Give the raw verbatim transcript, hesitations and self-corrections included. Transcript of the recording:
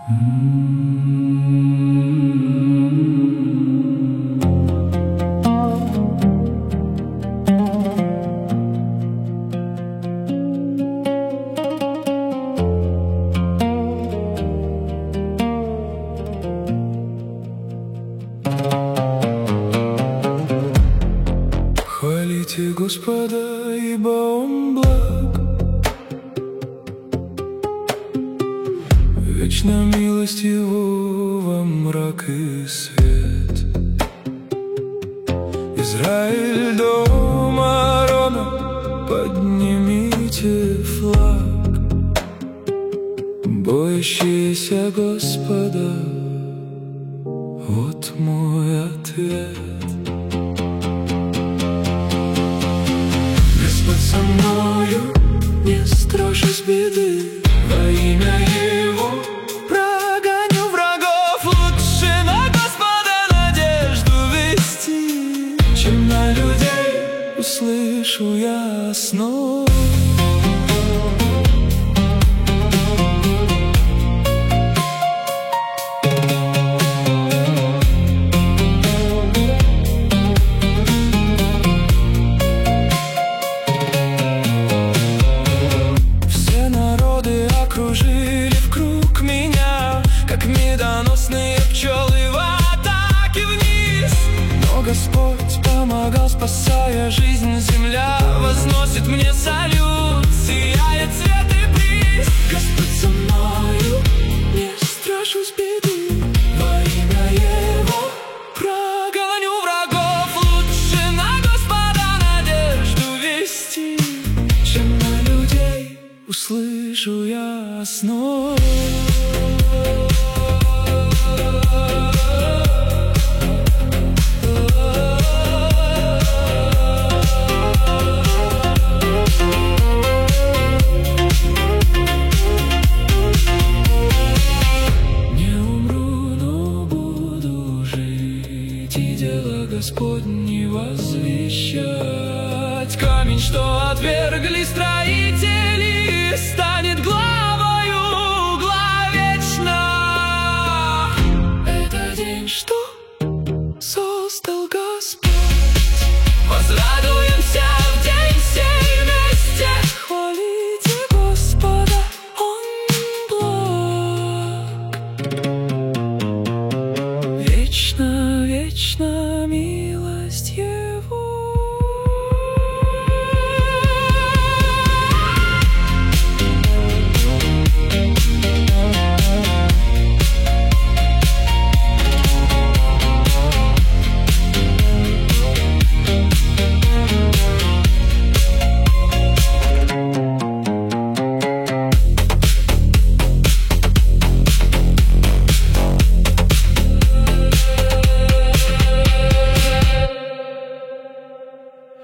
Хвалите Господа, ибо Он благ, вечно милость Его во мрак и свет. Израиль, дом Аарона, поднимите флаг, боящиеся Господа, вот мой ответ. Со мною, не страшась беды, во имя Его прогоню врагов. Лучше на Господа надежду вести, чем на людей услышу я снова. Окружили вкруг меня, как медоносные пчелы в атаке вниз. Но Господь помогал, спасая жизнь. Земля возносит мне салют, сияет свет и приз. Господь со мною, не страшусь беды, во имя Его прогоню врагов. Лучше на Господа надежду вести, чем на людей услышу я снова.